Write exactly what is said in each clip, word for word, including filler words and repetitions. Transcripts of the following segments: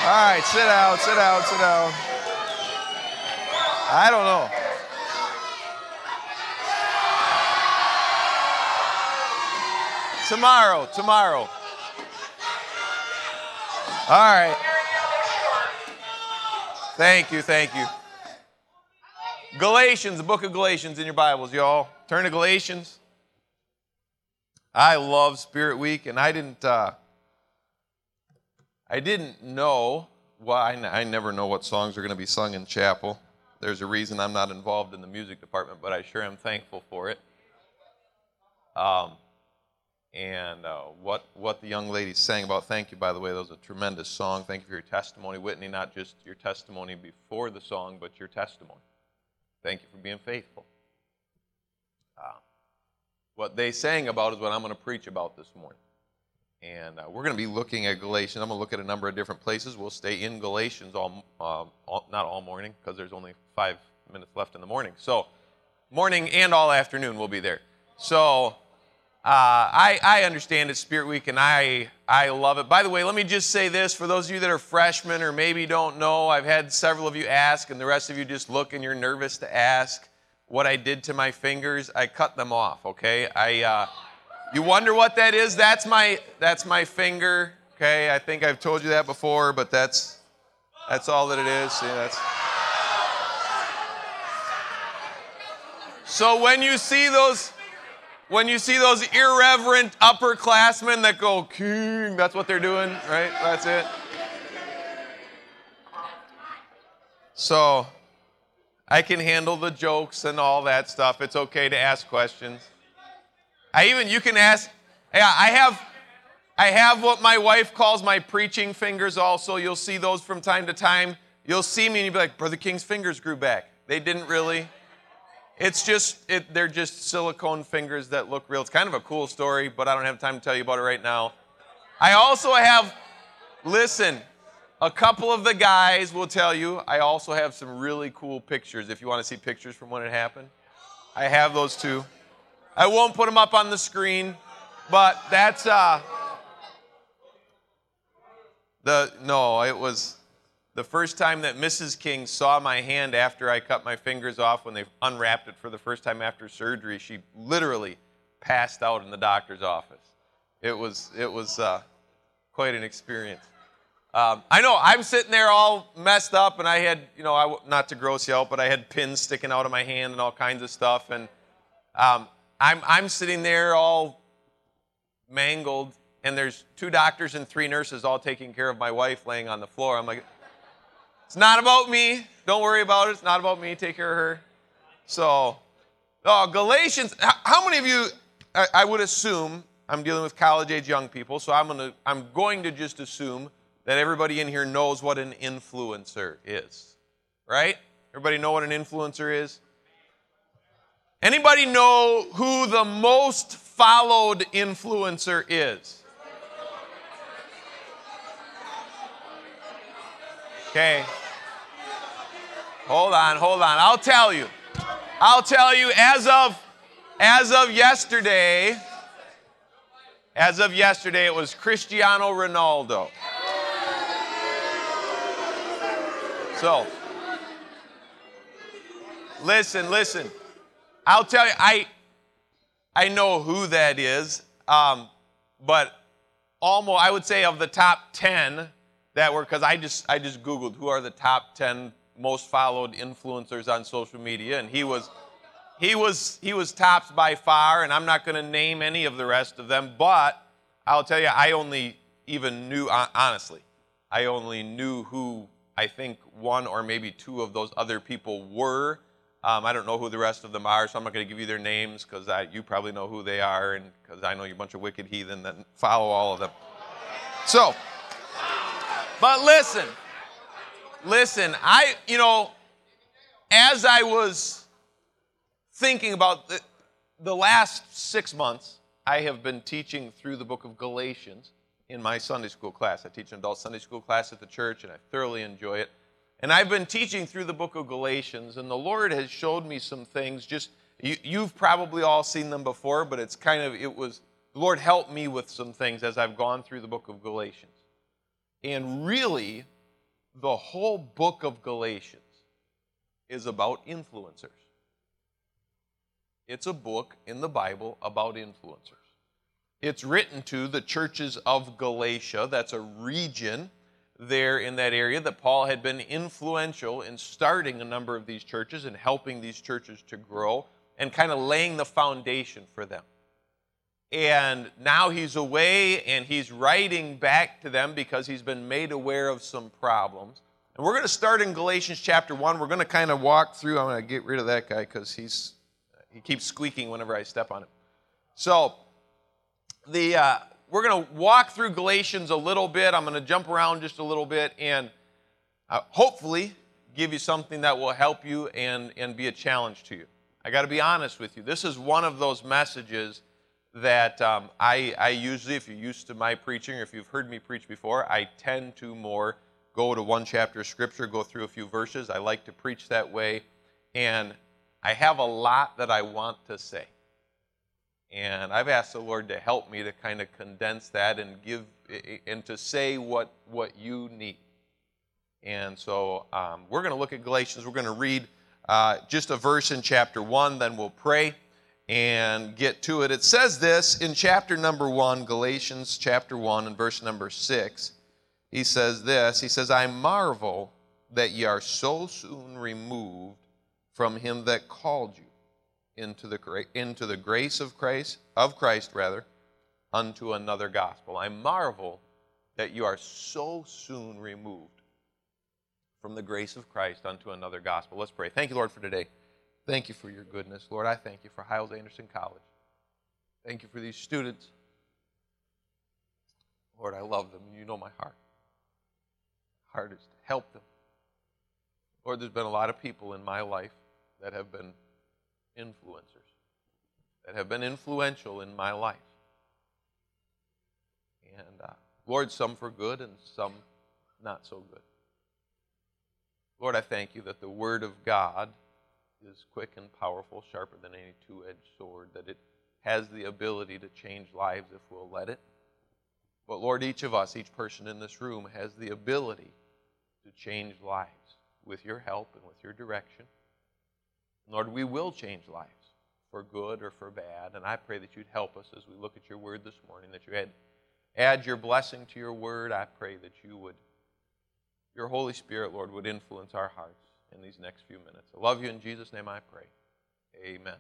right, sit down, sit down, sit down. I don't know. Tomorrow, tomorrow. All right. Thank you, thank you. Galatians, the book of Galatians in your Bibles, y'all. Turn to Galatians. I love Spirit Week, and I didn't, uh, I didn't know, well, I, I never know what songs are going to be sung in chapel. There's a reason I'm not involved in the music department, but I sure am thankful for it. Um, and uh, what what the young lady sang about, thank you, by the way, that was a tremendous song. Thank you for your testimony, Whitney, not just your testimony before the song, but your testimony. Thank you for being faithful. Uh, what they sang about is what I'm going to preach about this morning. And uh, we're going to be looking at Galatians. I'm going to look at a number of different places. We'll stay in Galatians, all, uh, all not all morning, because there's only five minutes left in the morning. So morning and all afternoon we'll be there. So uh, I, I understand it's Spirit Week, and I, I love it. By the way, let me just say this. For those of you that are freshmen or maybe don't know, I've had several of you ask, and the rest of you just look and you're nervous to ask what I did to my fingers. I cut them off, okay? I... Uh, You wonder what that is? That's my that's my finger. Okay, I think I've told you that before, but that's that's all that it is. See, that's. So when you see those when you see those irreverent upperclassmen that go king, that's what they're doing, right? That's it. So I can handle the jokes and all that stuff. It's okay to ask questions. I even, you can ask, yeah, I have, I have what my wife calls my preaching fingers also. You'll see those from time to time. You'll see me and you'll be like, Brother King's fingers grew back. They didn't really. It's just, it, they're just silicone fingers that look real. It's kind of a cool story, but I don't have time to tell you about it right now. I also have, listen, a couple of the guys will tell you, I also have some really cool pictures. If you want to see pictures from when it happened, I have those too. I won't put them up on the screen, but that's, uh, the, no, it was the first time that Missus King saw my hand after I cut my fingers off when they unwrapped it for the first time after surgery. She literally passed out in the doctor's office. It was, it was uh, quite an experience. Um, I know, I'm sitting there all messed up, and I had, you know, I, not to gross you out, but I had pins sticking out of my hand and all kinds of stuff, and um, I'm I'm sitting there all mangled, and there's two doctors and three nurses all taking care of my wife laying on the floor. I'm like, it's not about me. Don't worry about it. It's not about me. Take care of her. So, oh, Galatians. How many of you? I, I would assume I'm dealing with college-age young people, so I'm gonna I'm going to just assume that everybody in here knows what an influencer is, right? Everybody know what an influencer is? Anybody know who the most followed influencer is? Okay. Hold on, hold on. I'll tell you. I'll tell you as of as of yesterday, as of yesterday, it was Cristiano Ronaldo. So, listen, listen. I'll tell you, I I know who that is, um, but almost, I would say of the top ten that were, because I just I just Googled who are the top ten most followed influencers on social media, and he was he was he was tops by far, and I'm not going to name any of the rest of them, but I'll tell you, I only even knew, honestly, I only knew who I think one or maybe two of those other people were. Um, I don't know who the rest of them are, so I'm not going to give you their names because you probably know who they are, and because I know you're a bunch of wicked heathen that follow all of them. So, but listen, listen, I, you know, as I was thinking about the, the last six months, I have been teaching through the book of Galatians in my Sunday school class. I teach an adult Sunday school class at the church, and I thoroughly enjoy it. And I've been teaching through the book of Galatians, and the Lord has showed me some things. Just you, you've probably all seen them before, but it's kind of, it was, the Lord helped me with some things as I've gone through the book of Galatians. And really, the whole book of Galatians is about influencers. It's a book in the Bible about influencers. It's written to the churches of Galatia. That's a region there in that area that Paul had been influential in starting a number of these churches and helping these churches to grow and kind of laying the foundation for them. And now he's away and he's writing back to them because he's been made aware of some problems. And we're going to start in Galatians chapter one. We're going to kind of walk through. I'm going to get rid of that guy because he's he keeps squeaking whenever I step on him. So the uh, we're going to walk through Galatians a little bit. I'm going to jump around just a little bit and uh, hopefully give you something that will help you and, and be a challenge to you. I got to be honest with you. This is one of those messages that um, I, I usually, if you're used to my preaching or if you've heard me preach before, I tend to more go to one chapter of Scripture, go through a few verses. I like to preach that way. And I have a lot that I want to say. And I've asked the Lord to help me to kind of condense that and give and to say what, what you need. And so um, we're going to look at Galatians. We're going to read uh, just a verse in chapter one, then we'll pray and get to it. It says this in chapter number one, Galatians chapter one and verse number six. He says this, he says, I marvel that ye are so soon removed from him that called you into the into the grace of Christ, of Christ rather, unto another gospel. I marvel that you are so soon removed from the grace of Christ unto another gospel. Let's pray. Thank you, Lord, for today. Thank you for your goodness. Lord, I thank you for Hyles-Anderson College. Thank you for these students. Lord, I love them. You know my heart. My heart is to help them. Lord, there's been a lot of people in my life that have been influencers, that have been influential in my life. And uh, Lord, some for good and some not so good. Lord, I thank you that the Word of God is quick and powerful, sharper than any two-edged sword, that it has the ability to change lives if we'll let it. But Lord, each of us, each person in this room has the ability to change lives with your help and with your direction. Lord, we will change lives for good or for bad, and I pray that you'd help us as we look at your word this morning, that you add, add your blessing to your word. I pray that you would, your Holy Spirit, Lord, would influence our hearts in these next few minutes. I love you. In Jesus' name I pray. Amen.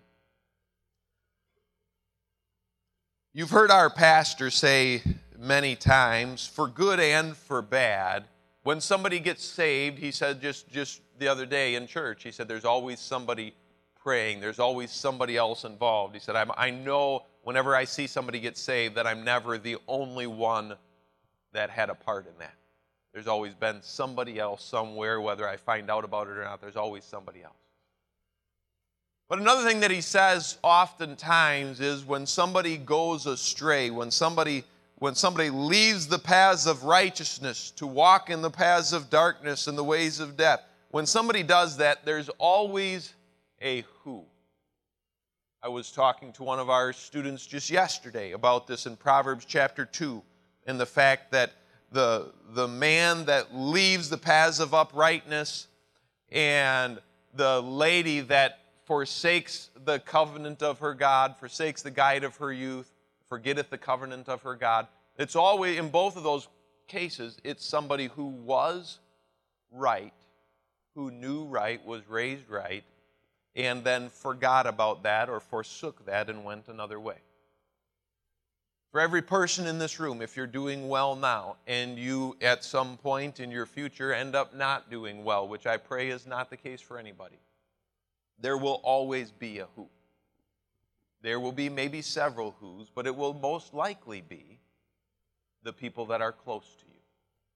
You've heard our pastor say many times, for good and for bad, when somebody gets saved, he said just, just the other day in church, he said there's always somebody praying. There's always somebody else involved. He said, I'm, I know whenever I see somebody get saved that I'm never the only one that had a part in that. There's always been somebody else somewhere, whether I find out about it or not, there's always somebody else. But another thing that he says oftentimes is when somebody goes astray, when somebody when somebody leaves the paths of righteousness to walk in the paths of darkness and the ways of death, when somebody does that, there's always a who. I was talking to one of our students just yesterday about this in Proverbs chapter two, and the fact that the, the man that leaves the paths of uprightness and the lady that forsakes the covenant of her God, forsakes the guide of her youth, forgetteth the covenant of her God. It's always, in both of those cases, it's somebody who was right, who knew right, was raised right, and then forgot about that or forsook that and went another way. For every person in this room, if you're doing well now and you at some point in your future end up not doing well, which I pray is not the case for anybody, there will always be a who. There will be maybe several who's, but it will most likely be the people that are close to you.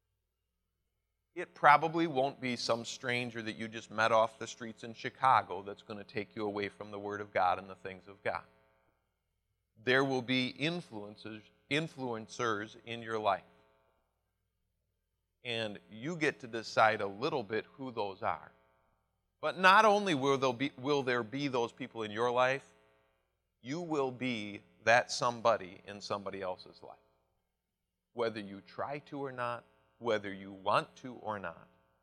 It probably won't be some stranger that you just met off the streets in Chicago that's going to take you away from the Word of God and the things of God. There will be influences, influencers in your life. And you get to decide a little bit who those are. But not only will there be, will there be those people in your life, you will be that somebody in somebody else's life. Whether you try to or not, whether you want to or not,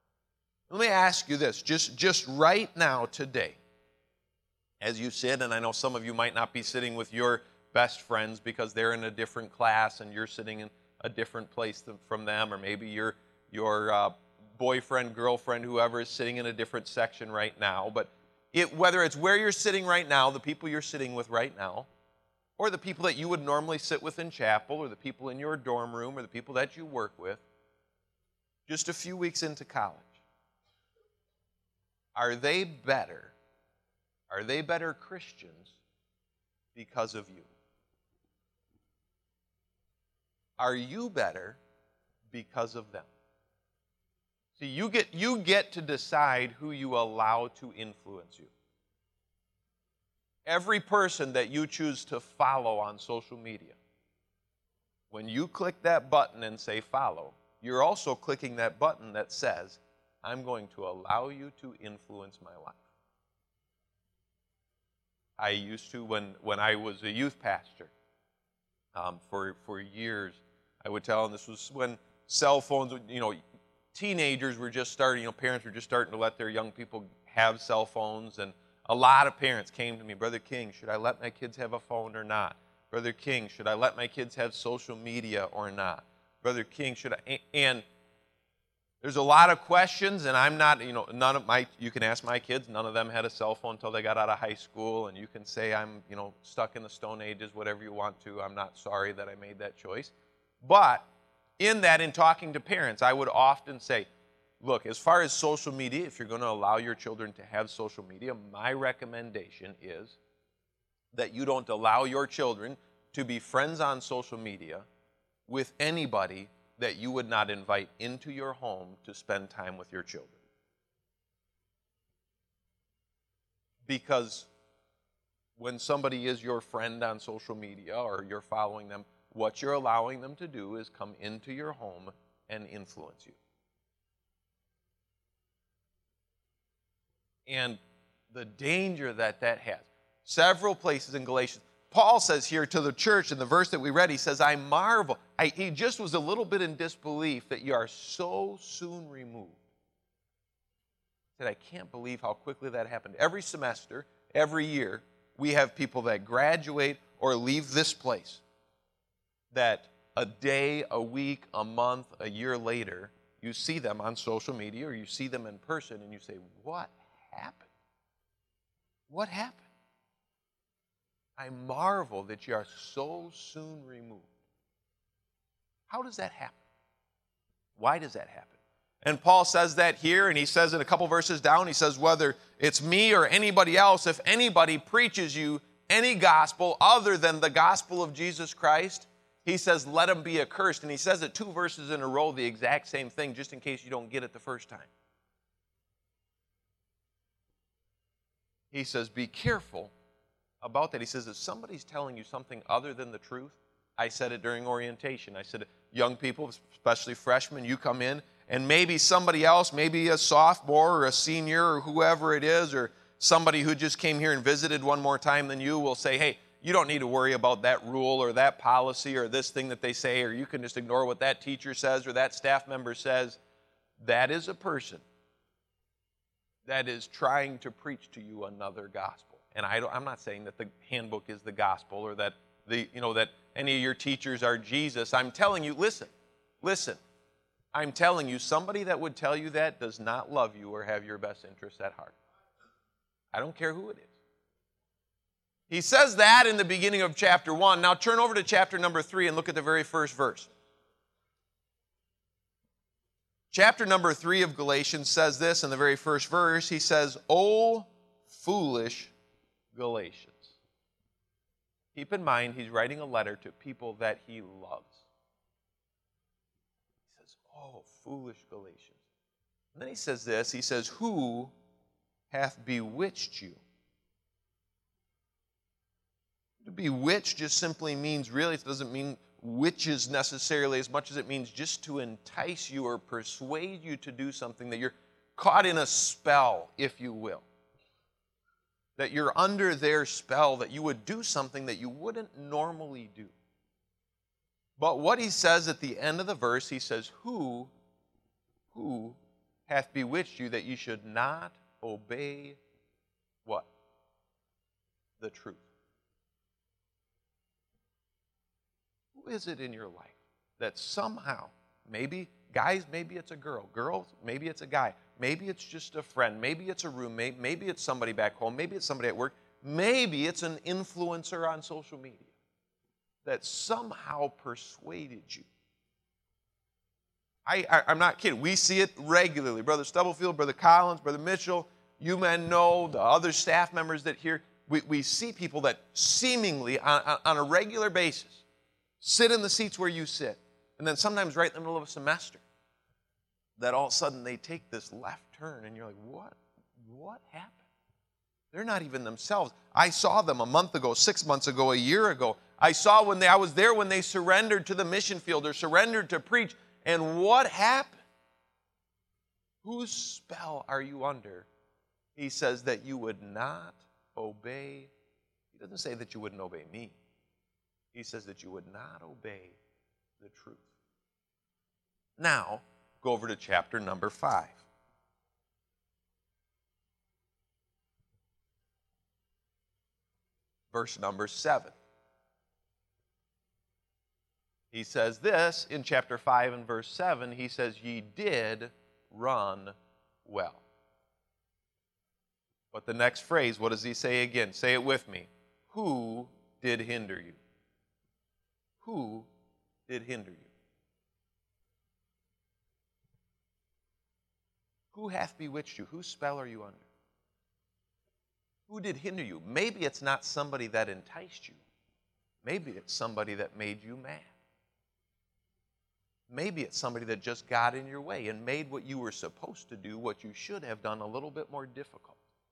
Let me ask you this, just, just right now, today, as you sit, and I know some of you might not be sitting with your best friends because they're in a different class and you're sitting in a different place than, from them, or maybe your, your uh, boyfriend, girlfriend, whoever is sitting in a different section right now. But it, whether it's where you're sitting right now, the people you're sitting with right now, or the people that you would normally sit with in chapel, or the people in your dorm room, or the people that you work with, just a few weeks into college, are they better? Are they better Christians because of you? Are you better because of them? See, you get, you get to decide who you allow to influence you. Every person that you choose to follow on social media, when you click that button and say follow, you're also clicking that button that says, I'm going to allow you to influence my life. I used to, when, when I was a youth pastor, um, for, for years, I would tell them, this was when cell phones, you know, teenagers were just starting, you know, parents were just starting to let their young people have cell phones, and a lot of parents came to me, Brother King, should I let my kids have a phone or not? Brother King, should I let my kids have social media or not? Brother King, should I, and there's a lot of questions, and I'm not, you know, none of my, you can ask my kids, none of them had a cell phone until they got out of high school, and you can say I'm, you know, stuck in the Stone Ages, whatever you want to. I'm not sorry that I made that choice. But in that, in talking to parents, I would often say, look, as far as social media, if you're going to allow your children to have social media, my recommendation is that you don't allow your children to be friends on social media with anybody that you would not invite into your home to spend time with your children. Because when somebody is your friend on social media or you're following them, what you're allowing them to do is come into your home and influence you. And the danger that that has. Several places in Galatians, Paul says here to the church in the verse that we read, he says, I marvel. I, he just was a little bit in disbelief that you are so soon removed. He said, I can't believe how quickly that happened. Every semester, every year, we have people that graduate or leave this place that a day, a week, a month, a year later, you see them on social media or you see them in person and you say, what happened? What happened? I marvel that you are so soon removed. How does that happen? Why does that happen? And Paul says that here, and he says in a couple verses down, he says, whether it's me or anybody else, if anybody preaches you any gospel other than the gospel of Jesus Christ, he says, let him be accursed. And he says it two verses in a row, the exact same thing, just in case you don't get it the first time. He says, be careful about that. He says, if somebody's telling you something other than the truth, I said it during orientation. I said, young people, especially freshmen, you come in, and maybe somebody else, maybe a sophomore or a senior or whoever it is, or somebody who just came here and visited one more time than you will say, hey, you don't need to worry about that rule or that policy or this thing that they say, or you can just ignore what that teacher says or that staff member says. That is a person that is trying to preach to you another gospel. And I don't, I'm not saying that the handbook is the gospel or that the, you know, that any of your teachers are Jesus. I'm telling you, listen, listen. I'm telling you, somebody that would tell you that does not love you or have your best interests at heart. I don't care who it is. He says that in the beginning of chapter one. Now turn over to chapter number three and look at the very first verse. Chapter number three of Galatians says this in the very first verse. He says, O foolish Galatians. Keep in mind, he's writing a letter to people that he loves. He says, oh, foolish Galatians. And then he says this, he says, who hath bewitched you? To bewitch just simply means, really, it doesn't mean witches necessarily as much as it means just to entice you or persuade you to do something, that you're caught in a spell, if you will. That you're under their spell, that you would do something that you wouldn't normally do. But what he says at the end of the verse, he says, who, who hath bewitched you that ye should not obey what? The truth. Who is it in your life that somehow, maybe guys, maybe it's a girl, girls, maybe it's a guy, maybe it's just a friend, maybe it's a roommate, maybe it's somebody back home, maybe it's somebody at work, maybe it's an influencer on social media that somehow persuaded you. I, I, I'm not kidding. We see it regularly. Brother Stubblefield, Brother Collins, Brother Mitchell, you men know, the other staff members that here, we, we see people that seemingly on, on a regular basis sit in the seats where you sit, and then sometimes right in the middle of a semester, that all of a sudden they take this left turn, and you're like, what? What happened? They're not even themselves. I saw them a month ago, six months ago, a year ago. I saw when they, I was there when they surrendered to the mission field or surrendered to preach. And what happened? Whose spell are you under? He says that you would not obey. He doesn't say that you wouldn't obey me. He says that you would not obey the truth. Now, go over to chapter number five. Verse number seven. He says this in chapter five and verse seven. He says, ye did run well. But the next phrase, what does he say again? Say it with me. Who did hinder you? Who did hinder you? Who hath bewitched you? Whose spell are you under? Who did hinder you? Maybe it's not somebody that enticed you. Maybe it's somebody that made you mad. Maybe it's somebody that just got in your way and made what you were supposed to do, what you should have done, a little bit more difficult.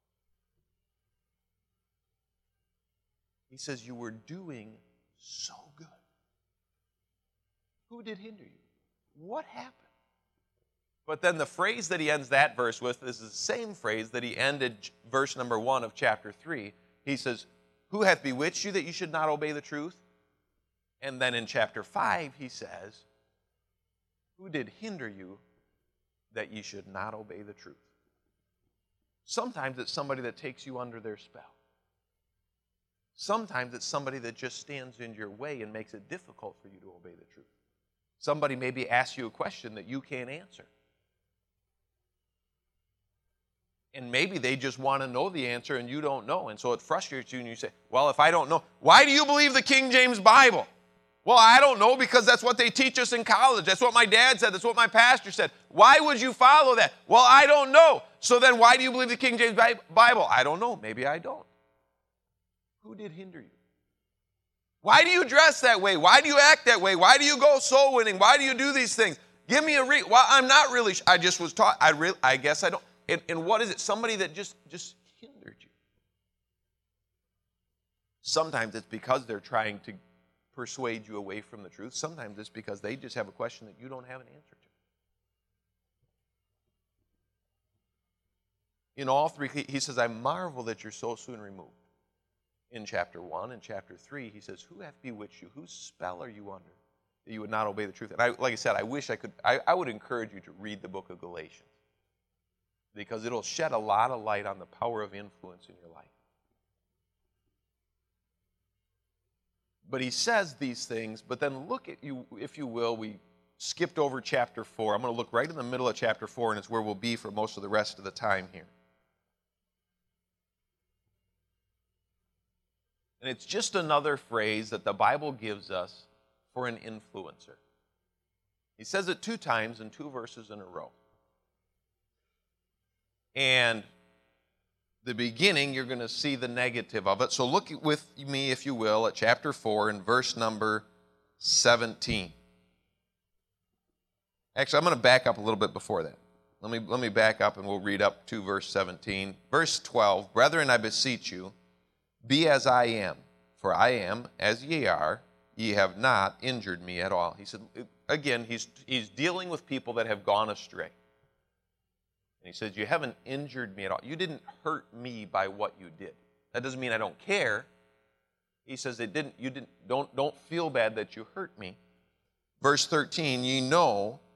He says you were doing so good. Who did hinder you? What happened? But then the phrase that he ends that verse with is the same phrase that he ended verse number one of chapter three. He says, who hath bewitched you that you should not obey the truth? And then in chapter five he says, who did hinder you that ye should not obey the truth? Sometimes it's somebody that takes you under their spell. Sometimes it's somebody that just stands in your way and makes it difficult for you to obey the truth. Somebody maybe asks you a question that you can't answer. And maybe they just want to know the answer and you don't know. And so it frustrates you and you say, well, if I don't know, why do you believe the King James Bible? Well, I don't know because that's what they teach us in college. That's what my dad said. That's what my pastor said. Why would you follow that? Well, I don't know. So then why do you believe the King James Bible? I don't know. Maybe I don't. Who did hinder you? Why do you dress that way? Why do you act that way? Why do you go soul winning? Why do you do these things? Give me a reason. Well, I'm not really, I just was taught, I, re- I guess I don't. And, and what is it? Somebody that just, just hindered you. Sometimes it's because they're trying to persuade you away from the truth. Sometimes it's because they just have a question that you don't have an answer to. In all three, he says, I marvel that you're so soon removed. In chapter one and chapter three, he says, who hath bewitched you? Whose spell are you under that you would not obey the truth? And I, like I said, I wish I could, I, I would encourage you to read the book of Galatians because it'll shed a lot of light on the power of influence in your life. But he says these things, but then look at you, if you will, we skipped over chapter four. I'm going to look right in the middle of chapter four, and it's where we'll be for most of the rest of the time here. And it's just another phrase that the Bible gives us for an influencer. He says it two times in two verses in a row. And the beginning, you're going to see the negative of it. So look with me, if you will, at chapter four and verse number seventeen. Actually, I'm going to back up a little bit before that. Let me, let me back up and we'll read up to verse seventeen. Verse twelve, brethren, I beseech you, be as I am, for I am as ye are. Ye have not injured me at all. He said, again, he's, he's dealing with people that have gone astray. And he says, you haven't injured me at all. You didn't hurt me by what you did. That doesn't mean I don't care. He says, it didn't, you didn't, don't, don't feel bad that you hurt me. Verse thirteen, ye know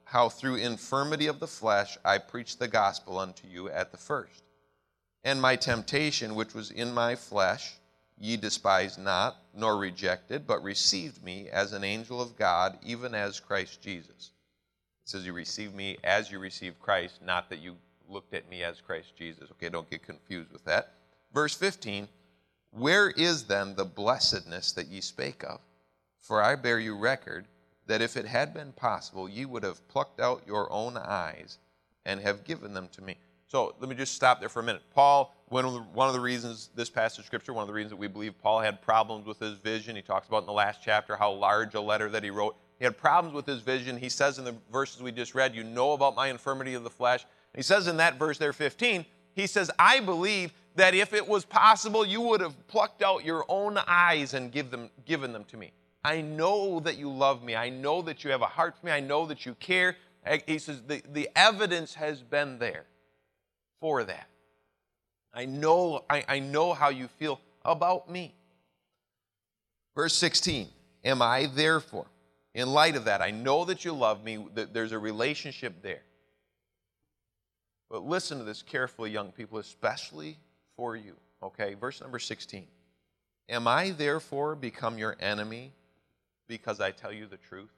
how through infirmity of the flesh I preached the gospel unto you at the first. And my temptation, which was in my flesh, ye despised not, nor rejected, but received me as an angel of God, even as Christ Jesus. It says you received me as you received Christ, not that you looked at me as Christ Jesus. Okay, don't get confused with that. Verse fifteen, where is then the blessedness that ye spake of? For I bear you record that if it had been possible, ye would have plucked out your own eyes and have given them to me. So let me just stop there for a minute. Paul, one of, the, one of the reasons, this passage of Scripture, one of the reasons that we believe Paul had problems with his vision, he talks about in the last chapter how large a letter that he wrote. He had problems with his vision. He says in the verses we just read, you know about my infirmity of the flesh. And he says in that verse there, fifteen, he says, I believe that if it was possible, you would have plucked out your own eyes and give them, given them to me. I know that you love me. I know that you have a heart for me. I know that you care. He says, the, the evidence has been there for that. I know, I, I know how you feel about me. Verse sixteen, am I therefore, in light of that, I know that you love me, that there's a relationship there. But listen to this carefully, young people, especially for you. Okay, verse number sixteen. Am I therefore become your enemy because I tell you the truth?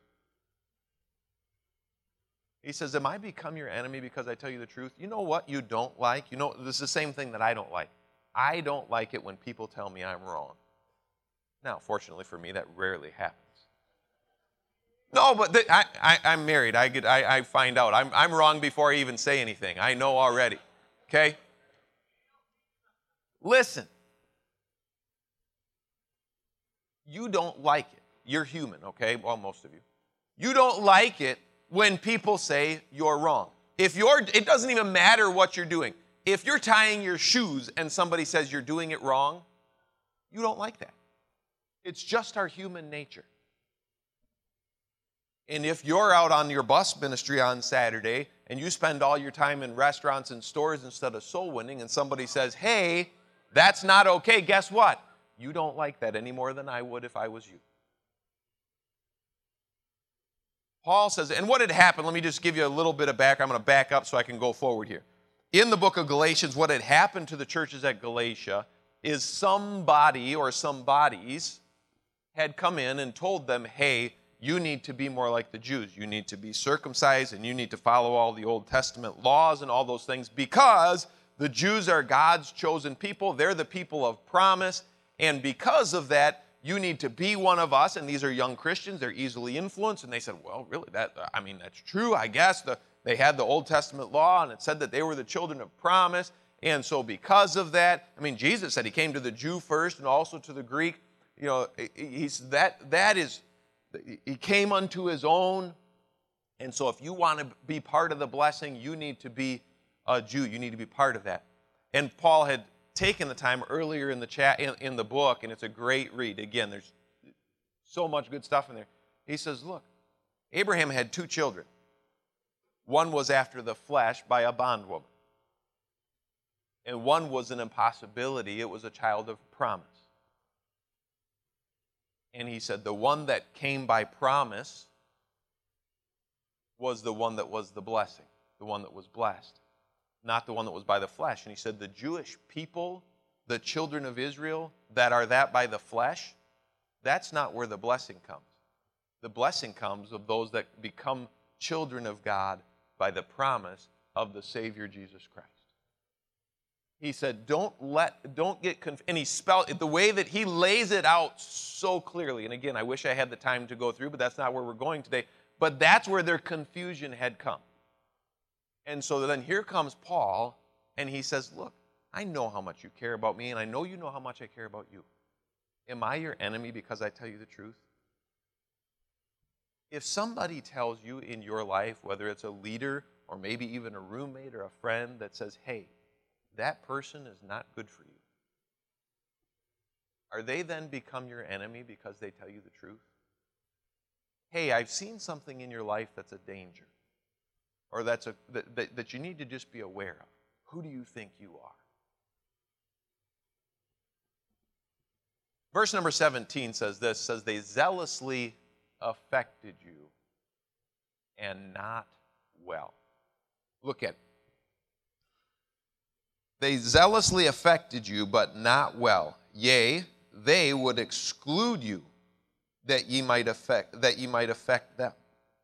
He says, am I become your enemy because I tell you the truth? You know what you don't like? You know, this is the same thing that I don't like. I don't like it when people tell me I'm wrong. Now, fortunately for me, that rarely happens. No, but the, I, I, I'm married. I, get, I, I find out. I'm, I'm wrong before I even say anything. I know already. Okay? Listen. You don't like it. You're human, okay? Well, most of you. You don't like it when people say you're wrong. If you're, it doesn't even matter what you're doing. If you're tying your shoes and somebody says you're doing it wrong, you don't like that. It's just our human nature. And if you're out on your bus ministry on Saturday and you spend all your time in restaurants and stores instead of soul winning and somebody says, hey, that's not okay, guess what? You don't like that any more than I would if I was you. Paul says, and what had happened, let me just give you a little bit of back. I'm going to back up so I can go forward here. In the book of Galatians, what had happened to the churches at Galatia is somebody or some bodies had come in and told them, hey, you need to be more like the Jews. You need to be circumcised and you need to follow all the Old Testament laws and all those things because the Jews are God's chosen people. They're the people of promise. And because of that, you need to be one of us. And these are young Christians. They're easily influenced. And they said, well, really, that I mean, that's true, I guess. The, they had the Old Testament law, and it said that they were the children of promise. And so because of that, I mean, Jesus said he came to the Jew first and also to the Greek. You know, he's that that is, he came unto his own. And so if you want to be part of the blessing, you need to be a Jew. You need to be part of that. And Paul had taken the time earlier in the chat in, in the book, and it's a great read. Again, there's so much good stuff in there. He says, look, Abraham had two children. One was after the flesh by a bondwoman. And one was an impossibility. It was a child of promise. And he said the one that came by promise was the one that was the blessing, the one that was blessed, not the one that was by the flesh. And he said the Jewish people, the children of Israel that are that by the flesh, that's not where the blessing comes. The blessing comes of those that become children of God by the promise of the Savior Jesus Christ. He said, don't let, don't get confused. And he spelled it the way that he lays it out so clearly. And again, I wish I had the time to go through, but that's not where we're going today. But that's where their confusion had come. And so then here comes Paul, and he says, look, I know how much you care about me, and I know you know how much I care about you. Am I your enemy because I tell you the truth? If somebody tells you in your life, whether it's a leader or maybe even a roommate or a friend that says, hey, that person is not good for you, are they then become your enemy because they tell you the truth? Hey, I've seen something in your life that's a danger, or that's a that, that, that you need to just be aware of. Who do you think you are? Verse number seventeen says this, says they zealously affected you and not well. Look at it. They zealously affected you, but not well. Yea, they would exclude you, that ye might affect, that ye might affect them.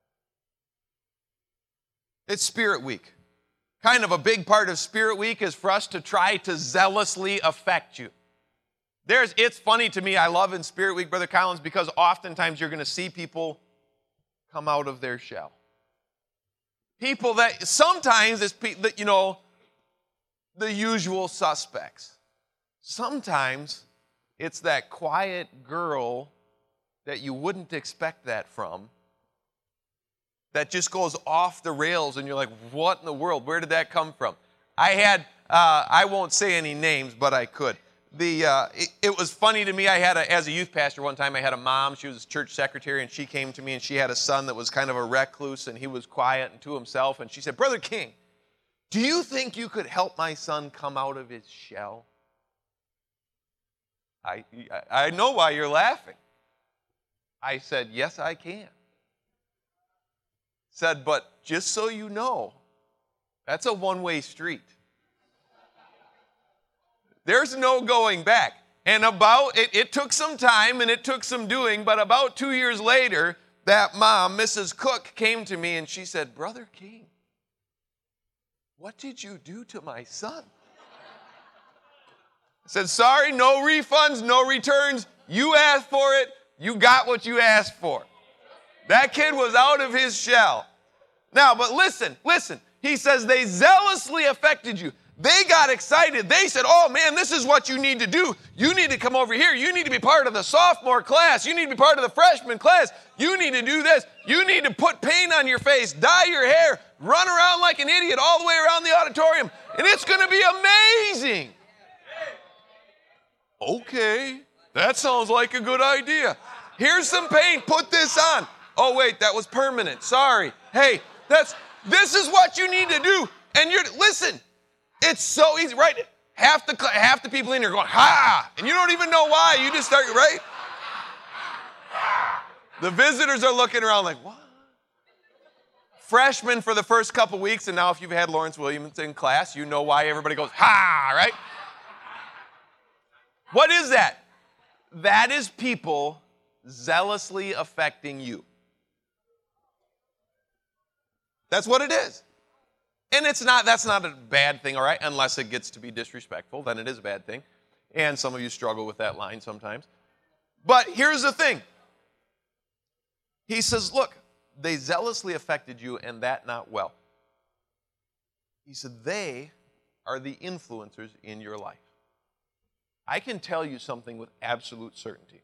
It's Spirit Week. Kind of a big part of Spirit Week is for us to try to zealously affect you. There's, it's funny to me, I love in Spirit Week, Brother Collins, because oftentimes you're going to see people come out of their shell. People that sometimes it's, you know, the usual suspects. Sometimes it's that quiet girl that you wouldn't expect that from, that just goes off the rails and you're like, what in the world? Where did that come from? I had, uh, I won't say any names, but I could. The uh, it, it was funny to me. I had a, as a youth pastor one time, I had a mom. She was a church secretary, and she came to me, and she had a son that was kind of a recluse, and he was quiet and to himself. And she said, Brother King, do you think you could help my son come out of his shell? I, I know why you're laughing. I said, yes, I can. Said, but just so you know, that's a one-way street. There's no going back. And about, it, it took some time and it took some doing, but about two years later, that mom, Missus Cook, came to me and she said, Brother King, what did you do to my son? I said, sorry, no refunds, no returns. You asked for it. You got what you asked for. That kid was out of his shell. Now, but listen, listen. He says they zealously affected you. They got excited. They said, oh, man, this is what you need to do. You need to come over here. You need to be part of the sophomore class. You need to be part of the freshman class. You need to do this. You need to put paint on your face, dye your hair, run around like an idiot all the way around the auditorium, and it's going to be amazing. Okay, that sounds like a good idea. Here's some paint. Put this on. Oh, wait, that was permanent. Sorry. Hey, that's this is what you need to do. And you're, listen, it's so easy, right? Half the, half the people in here are going, ha, and you don't even know why. You just start, right? The visitors are looking around like, what? Freshmen for the first couple weeks, and now if you've had Lawrence Williams in class, you know why everybody goes, ha, right? What is that? That is people zealously affecting you. That's what it is. And it's not, that's not a bad thing, all right? Unless it gets to be disrespectful, then it is a bad thing. And some of you struggle with that line sometimes. But here's the thing. He says, look, they zealously affected you, and that not well. He said, they are the influencers in your life. I can tell you something with absolute certainty.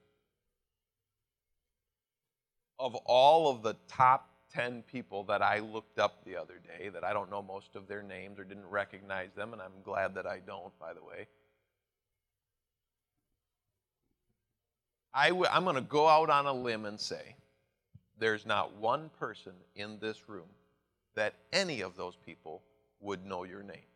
Of all of the top ten people that I looked up the other day, that I don't know most of their names or didn't recognize them, and I'm glad that I don't, by the way. I w- I'm going to go out on a limb and say there's not one person in this room that any of those people would know your name.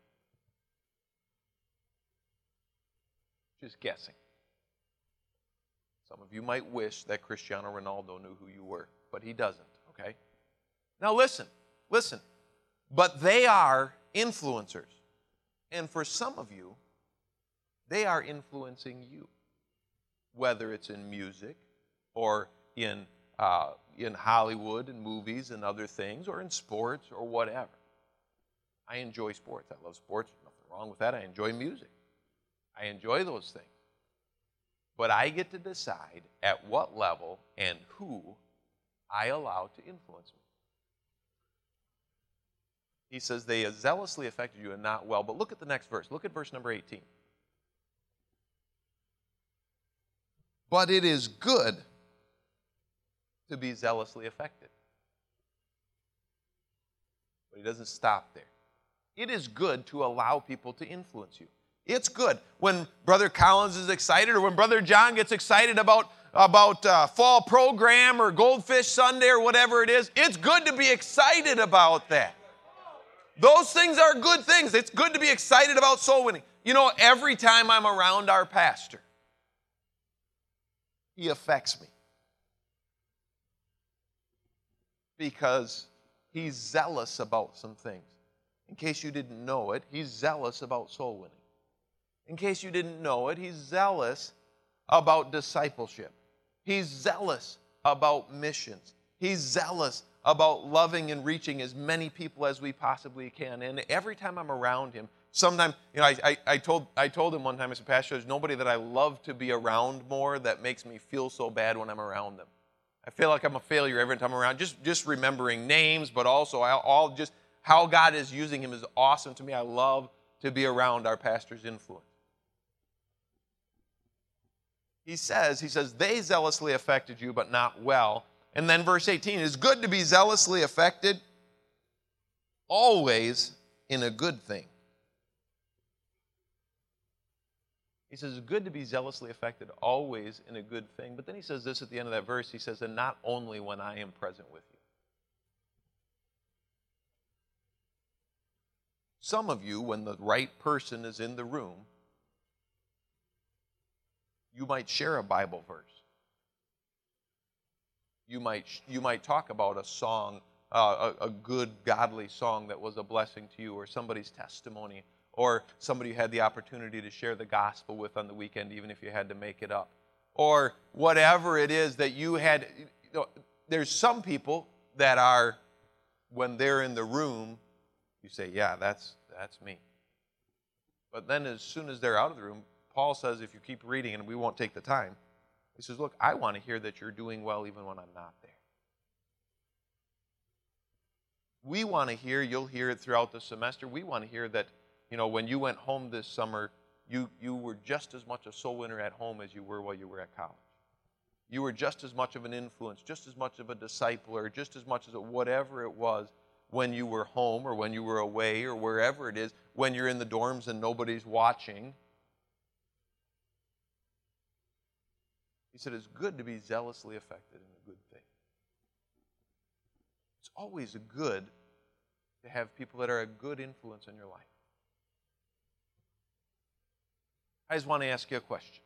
Just guessing. Some of you might wish that Cristiano Ronaldo knew who you were, but he doesn't, okay? Now listen, listen. But they are influencers. And for some of you, they are influencing you. Whether it's in music or in, uh, in Hollywood and movies and other things, or in sports or whatever. I enjoy sports. I love sports. Nothing wrong with that. I enjoy music. I enjoy those things. But I get to decide at what level and who I allow to influence me. He says they zealously affected you and not well. But look at the next verse. Look at verse number eighteen. But it is good to be zealously affected. But he doesn't stop there. It is good to allow people to influence you. It's good. When Brother Collins is excited, or when Brother John gets excited about, about uh, fall program or Goldfish Sunday or whatever it is, it's good to be excited about that. Those things are good things. It's good to be excited about soul winning. You know, every time I'm around our pastor, he affects me. Because He's zealous about some things. In case you didn't know it, he's zealous about soul winning. In case you didn't know it, he's zealous about discipleship. He's zealous about missions. He's zealous about loving and reaching as many people as we possibly can. And every time I'm around him, sometimes, you know, I, I, I, told, I told him one time, I said, Pastor, there's nobody that I love to be around more that makes me feel so bad when I'm around them. I feel like I'm a failure every time I'm around. Just, just remembering names, but also all, all just how God is using him is awesome to me. I love to be around our pastor's influence. He says, he says, they zealously affected you, but not well. And then verse eighteen, it's good to be zealously affected, always in a good thing. He says, it's good to be zealously affected, always in a good thing. But then he says this at the end of that verse, he says, and not only when I am present with you. Some of you, when the right person is in the room, you might share a Bible verse. You might, you might talk about a song, uh, a, a good, godly song that was a blessing to you, or somebody's testimony, or somebody you had the opportunity to share the gospel with on the weekend, even if you had to make it up. Or whatever it is that you had. You know, there's some people that are, when they're in the room, you say, yeah, that's, that's me. But then as soon as they're out of the room, Paul says, if you keep reading, and we won't take the time, he says, look, I want to hear that you're doing well even when I'm not there. We want to hear, you'll hear it throughout the semester, we want to hear that, you know, when you went home this summer, you, you were just as much a soul winner at home as you were while you were at college. You were just as much of an influence, just as much of a discipler, just as much as a whatever it was when you were home or when you were away or wherever it is, when you're in the dorms and nobody's watching. He said, it's good to be zealously affected in a good thing. It's always good to have people that are a good influence in your life. I just want to ask you a question.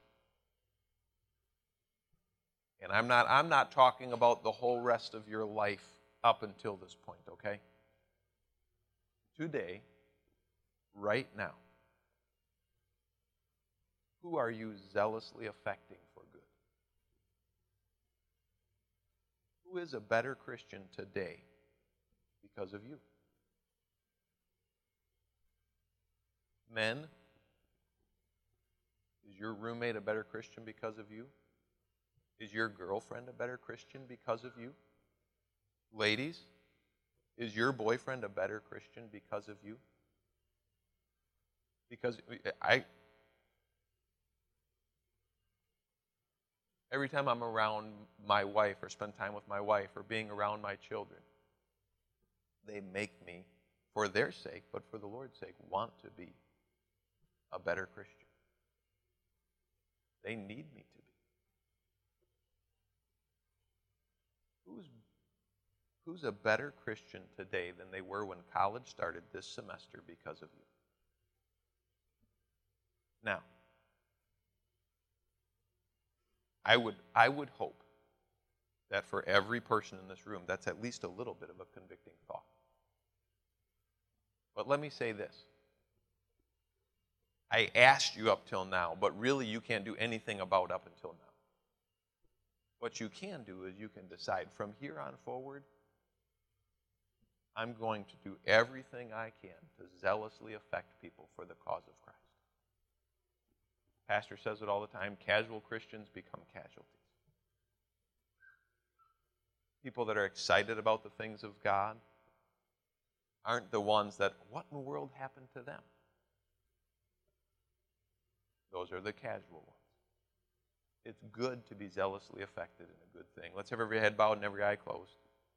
And I'm not, I'm not talking about the whole rest of your life up until this point, okay? Today, right now, who are you zealously affecting for good? Who is a better Christian today because of you? Men, is your roommate a better Christian because of you? Is your girlfriend a better Christian because of you? Ladies, is your boyfriend a better Christian because of you? Because I, every time I'm around my wife or spend time with my wife or being around my children, they make me, for their sake, but for the Lord's sake, want to be a better Christian. They need me to be. Who's, who's a better Christian today than they were when college started this semester because of you? Now, I would, I would hope that for every person in this room, that's at least a little bit of a convicting thought. But let me say this. I asked you up till now, but really you can't do anything about up until now. What you can do is you can decide from here on forward, I'm going to do everything I can to zealously affect people for the cause of Christ. Pastor says it all the time, casual Christians become casualties. People that are excited about the things of God aren't the ones that, what in the world happened to them? Those are the casual ones. It's good to be zealously affected in a good thing. Let's have every head bowed and every eye closed.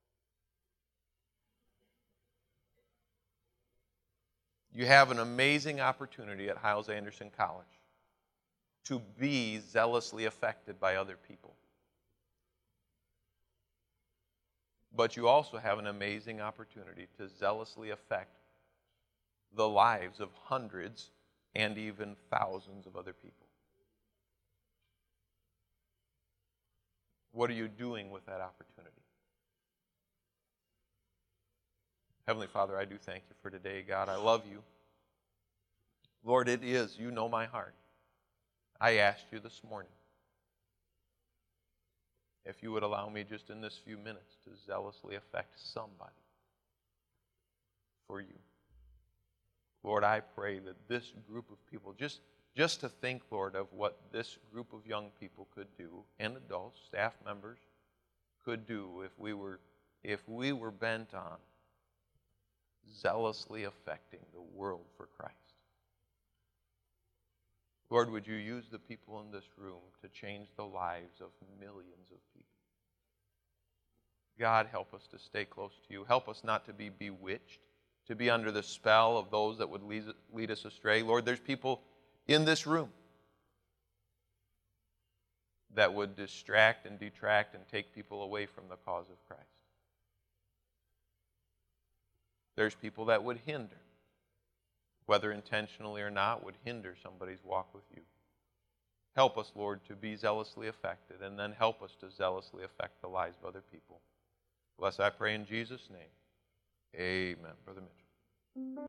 You have an amazing opportunity at Hyles-Anderson College to be zealously affected by other people. But you also have an amazing opportunity to zealously affect the lives of hundreds and even thousands of other people. What are you doing with that opportunity? Heavenly Father, I do thank you for today, God. I love you. Lord, it is. You know my heart. I asked you this morning if you would allow me just in this few minutes to zealously affect somebody for you. Lord, I pray that this group of people, just, just to think, Lord, of what this group of young people could do, and adults, staff members, could do if we were, if we were bent on zealously affecting the world for Christ. Lord, would you use the people in this room to change the lives of millions of people? God, help us to stay close to you. Help us not to be bewitched, to be under the spell of those that would lead, lead us astray. Lord, there's people in this room that would distract and detract and take people away from the cause of Christ. There's people that would hinder, whether intentionally or not, would hinder somebody's walk with you. Help us, Lord, to be zealously affected, and then help us to zealously affect the lives of other people. Bless, I pray in Jesus' name. Amen. Brother Mitchell.